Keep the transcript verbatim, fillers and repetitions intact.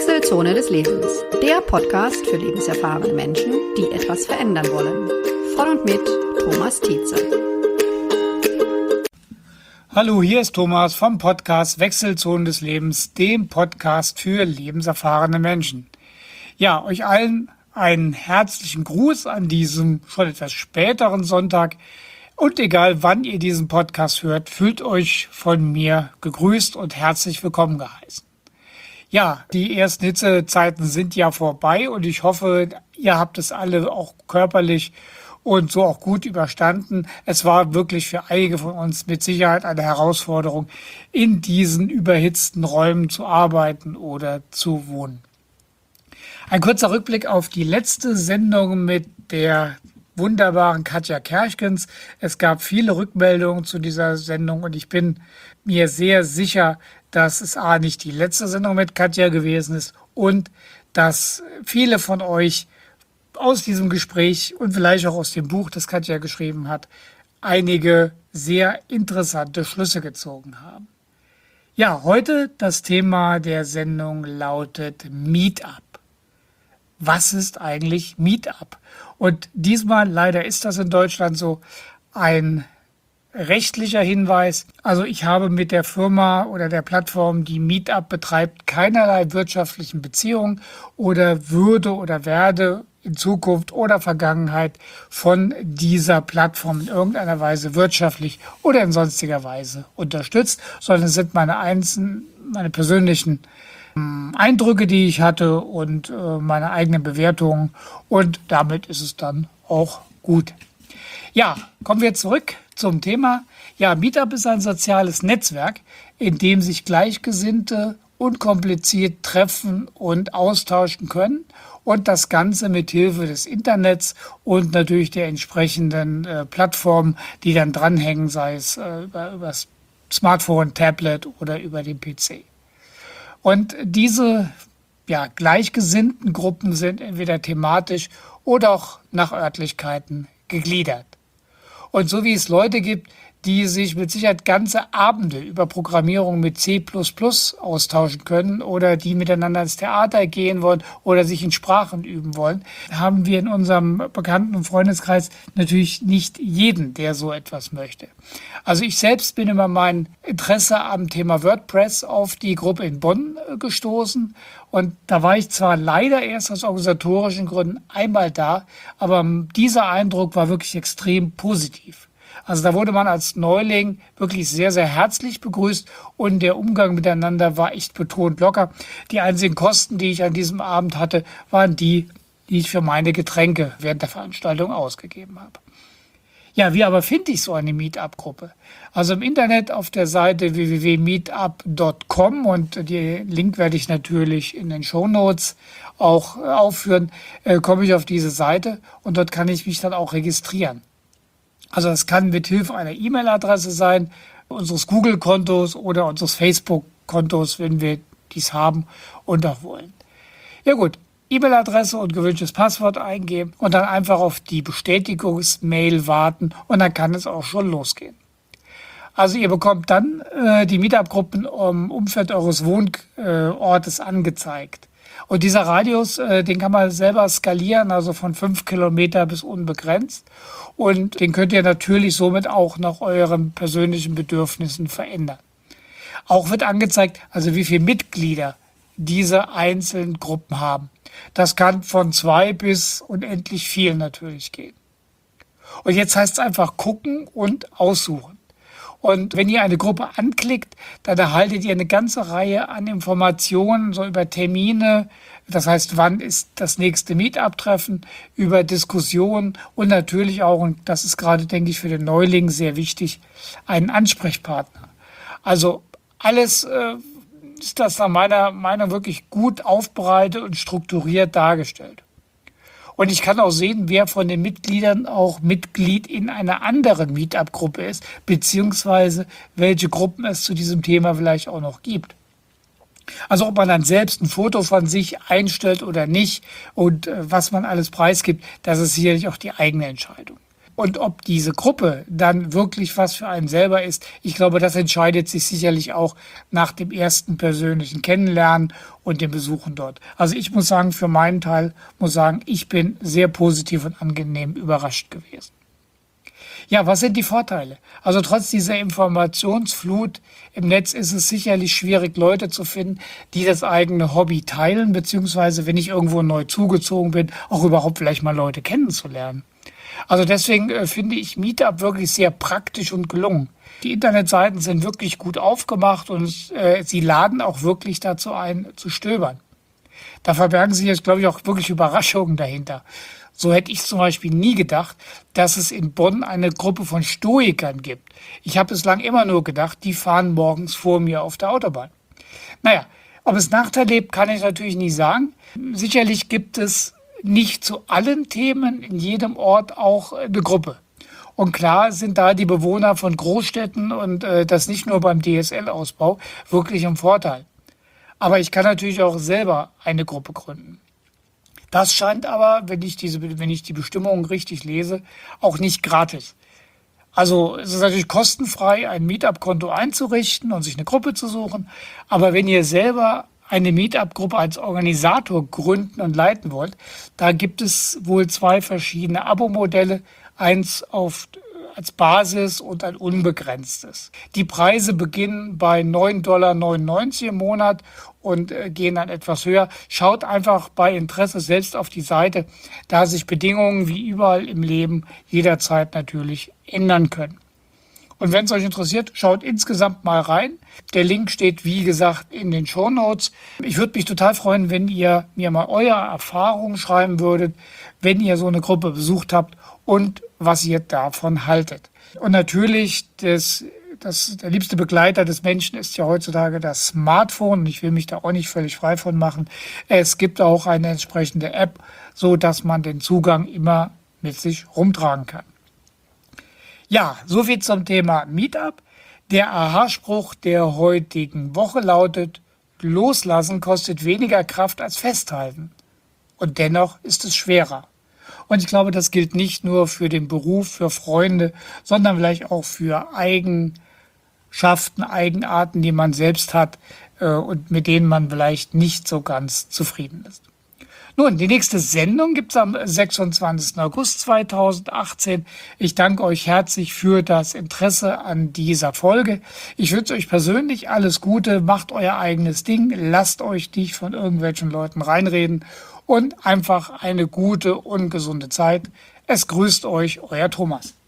Wechselzone des Lebens, der Podcast für lebenserfahrene Menschen, die etwas verändern wollen. Von und mit Thomas Tietze. Hallo, hier ist Thomas vom Podcast Wechselzone des Lebens, dem Podcast für lebenserfahrene Menschen. Ja, euch allen einen herzlichen Gruß an diesem schon etwas späteren Sonntag. Und egal wann ihr diesen Podcast hört, fühlt euch von mir gegrüßt und herzlich willkommen geheißen. Ja, die ersten Hitzezeiten sind ja vorbei und ich hoffe, ihr habt es alle auch körperlich und so auch gut überstanden. Es war wirklich für einige von uns mit Sicherheit eine Herausforderung, in diesen überhitzten Räumen zu arbeiten oder zu wohnen. Ein kurzer Rückblick auf die letzte Sendung mit der wunderbaren Katja Kerchgens. Es gab viele Rückmeldungen zu dieser Sendung und ich bin mir sehr sicher, dass es A, nicht die letzte Sendung mit Katja gewesen ist und dass viele von euch aus diesem Gespräch und vielleicht auch aus dem Buch, das Katja geschrieben hat, einige sehr interessante Schlüsse gezogen haben. Ja, heute das Thema der Sendung lautet Meetup. Was ist eigentlich Meetup? Und diesmal, leider ist das in Deutschland so, ein rechtlicher Hinweis. Also ich habe mit der Firma oder der Plattform, die Meetup betreibt, keinerlei wirtschaftlichen Beziehungen oder würde oder werde in Zukunft oder Vergangenheit von dieser Plattform in irgendeiner Weise wirtschaftlich oder in sonstiger Weise unterstützt, sondern es sind meine einzelnen, meine persönlichen Eindrücke, die ich hatte und äh, meine eigenen Bewertungen und damit ist es dann auch gut. Ja, kommen wir zurück zum Thema. Ja, Meetup ist ein soziales Netzwerk, in dem sich Gleichgesinnte unkompliziert treffen und austauschen können und das Ganze mit Hilfe des Internets und natürlich der entsprechenden äh, Plattformen, die dann dranhängen, sei es äh, über, über das Smartphone, Tablet oder über den P C. Und diese ja, gleichgesinnten Gruppen sind entweder thematisch oder auch nach Örtlichkeiten gegliedert. Und so wie es Leute gibt, die sich mit Sicherheit ganze Abende über Programmierung mit C plus plus austauschen können oder die miteinander ins Theater gehen wollen oder sich in Sprachen üben wollen, haben wir in unserem Bekannten- und Freundeskreis natürlich nicht jeden, der so etwas möchte. Also ich selbst bin über mein Interesse am Thema WordPress auf die Gruppe in Bonn gestoßen und da war ich zwar leider erst aus organisatorischen Gründen einmal da, aber dieser Eindruck war wirklich extrem positiv. Also da wurde man als Neuling wirklich sehr, sehr herzlich begrüßt und der Umgang miteinander war echt betont locker. Die einzigen Kosten, die ich an diesem Abend hatte, waren die, die ich für meine Getränke während der Veranstaltung ausgegeben habe. Ja, wie aber finde ich so eine Meetup-Gruppe? Also im Internet auf der Seite w w w punkt meetup punkt com und den Link werde ich natürlich in den Shownotes auch aufführen, äh, komme ich auf diese Seite und dort kann ich mich dann auch registrieren. Also das kann mit Hilfe einer E-Mail-Adresse sein, unseres Google-Kontos oder unseres Facebook-Kontos, wenn wir dies haben und auch wollen. Ja gut, E-Mail-Adresse und gewünschtes Passwort eingeben und dann einfach auf die Bestätigungsmail warten und dann kann es auch schon losgehen. Also ihr bekommt dann äh, die Meetup-Gruppen im Umfeld eures Wohnortes angezeigt. Und dieser Radius, äh, den kann man selber skalieren, also von fünf Kilometer bis unbegrenzt. Und den könnt ihr natürlich somit auch nach euren persönlichen Bedürfnissen verändern. Auch wird angezeigt, also wie viele Mitglieder diese einzelnen Gruppen haben. Das kann von zwei bis unendlich viel natürlich gehen. Und jetzt heißt es einfach gucken und aussuchen. Und wenn ihr eine Gruppe anklickt, dann erhaltet ihr eine ganze Reihe an Informationen, so über Termine, das heißt, wann ist das nächste Meetup-Treffen, über Diskussionen und natürlich auch, und das ist gerade, denke ich, für den Neuling sehr wichtig, einen Ansprechpartner. Also alles äh, ist das nach meiner Meinung wirklich gut aufbereitet und strukturiert dargestellt. Und ich kann auch sehen, wer von den Mitgliedern auch Mitglied in einer anderen Meetup-Gruppe ist, beziehungsweise welche Gruppen es zu diesem Thema vielleicht auch noch gibt. Also ob man dann selbst ein Foto von sich einstellt oder nicht und äh, was man alles preisgibt, das ist sicherlich auch die eigene Entscheidung. Und ob diese Gruppe dann wirklich was für einen selber ist, ich glaube, das entscheidet sich sicherlich auch nach dem ersten persönlichen Kennenlernen und dem Besuchen dort. Also ich muss sagen, für meinen Teil muss sagen, ich bin sehr positiv und angenehm überrascht gewesen. Ja, was sind die Vorteile? Also trotz dieser Informationsflut im Netz ist es sicherlich schwierig, Leute zu finden, die das eigene Hobby teilen, beziehungsweise wenn ich irgendwo neu zugezogen bin, auch überhaupt vielleicht mal Leute kennenzulernen. Also deswegen äh, finde ich Meetup wirklich sehr praktisch und gelungen. Die Internetseiten sind wirklich gut aufgemacht und äh, sie laden auch wirklich dazu ein, zu stöbern. Da verbergen sich jetzt, glaube ich, auch wirklich Überraschungen dahinter. So hätte ich zum Beispiel nie gedacht, dass es in Bonn eine Gruppe von Stoikern gibt. Ich habe bislang immer nur gedacht, die fahren morgens vor mir auf der Autobahn. Naja, ob es Nachteile gibt, kann ich natürlich nicht sagen. Sicherlich gibt es nicht zu allen Themen in jedem Ort auch eine Gruppe. Und klar sind da die Bewohner von Großstädten und äh, das nicht nur beim D S L-Ausbau wirklich im Vorteil. Aber ich kann natürlich auch selber eine Gruppe gründen. Das scheint aber, wenn ich diese, wenn ich die Bestimmungen richtig lese, auch nicht gratis. Also es ist natürlich kostenfrei, ein Meetup-Konto einzurichten und sich eine Gruppe zu suchen. Aber wenn ihr selber eine Meetup-Gruppe als Organisator gründen und leiten wollt, da gibt es wohl zwei verschiedene Abo-Modelle, eins auf, als Basis und ein unbegrenztes. Die Preise beginnen bei neun Komma neunundneunzig Dollar im Monat und äh, gehen dann etwas höher. Schaut einfach bei Interesse selbst auf die Seite, da sich Bedingungen wie überall im Leben jederzeit natürlich ändern können. Und wenn es euch interessiert, schaut insgesamt mal rein. Der Link steht, wie gesagt, in den Shownotes. Ich würde mich total freuen, wenn ihr mir mal eure Erfahrungen schreiben würdet, wenn ihr so eine Gruppe besucht habt und was ihr davon haltet. Und natürlich, das, das, der liebste Begleiter des Menschen ist ja heutzutage das Smartphone. Und ich will mich da auch nicht völlig frei von machen. Es gibt auch eine entsprechende App, so dass man den Zugang immer mit sich rumtragen kann. Ja, soviel zum Thema Meetup. Der Aha-Spruch der heutigen Woche lautet: Loslassen kostet weniger Kraft als Festhalten. Und dennoch ist es schwerer. Und ich glaube, das gilt nicht nur für den Beruf, für Freunde, sondern vielleicht auch für Eigenschaften, Eigenarten, die man selbst hat äh, und mit denen man vielleicht nicht so ganz zufrieden ist. Nun, die nächste Sendung gibt es am sechsundzwanzigsten August zweitausendachtzehn. Ich danke euch herzlich für das Interesse an dieser Folge. Ich wünsche euch persönlich alles Gute, macht euer eigenes Ding, lasst euch nicht von irgendwelchen Leuten reinreden und einfach eine gute und gesunde Zeit. Es grüßt euch, euer Thomas.